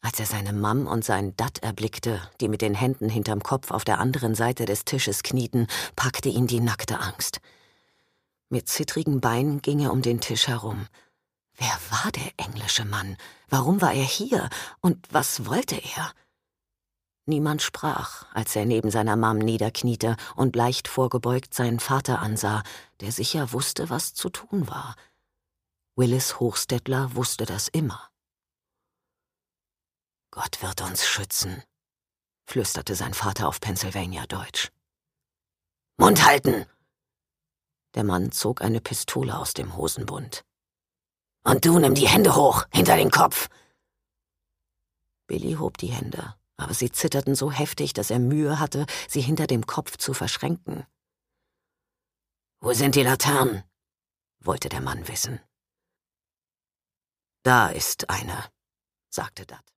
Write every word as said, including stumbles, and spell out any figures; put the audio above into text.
Als er seine Mam und seinen Dad erblickte, die mit den Händen hinterm Kopf auf der anderen Seite des Tisches knieten, packte ihn die nackte Angst. Mit zittrigen Beinen ging er um den Tisch herum. Wer war der englische Mann? Warum war er hier? Und was wollte er? Niemand sprach, als er neben seiner Mam niederkniete und leicht vorgebeugt seinen Vater ansah, der sicher wusste, was zu tun war. Willis Hochstetler wusste das immer. »Gott wird uns schützen«, flüsterte sein Vater auf Pennsylvania-Deutsch. »Mund halten!« Der Mann zog eine Pistole aus dem Hosenbund. »Und du nimm die Hände hoch, hinter den Kopf!« Billy hob die Hände, aber sie zitterten so heftig, dass er Mühe hatte, sie hinter dem Kopf zu verschränken. »Wo sind die Laternen?« wollte der Mann wissen. »Da ist eine«, sagte Dad.